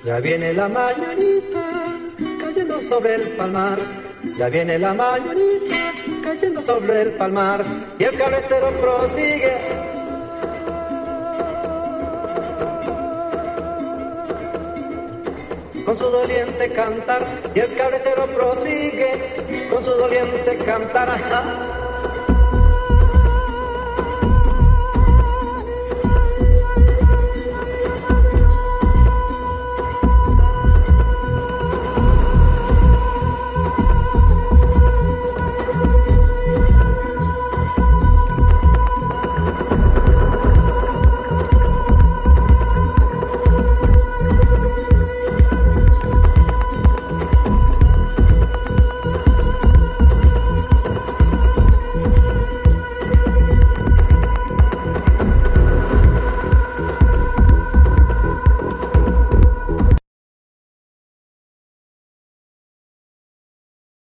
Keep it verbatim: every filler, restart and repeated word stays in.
Ya viene la mañanita cayendo sobre el palmar, ya viene la mañanita cayendo sobre el palmar, y el carretero prosigue. Con su doliente cantar, y el carretero prosigue con su doliente cantar.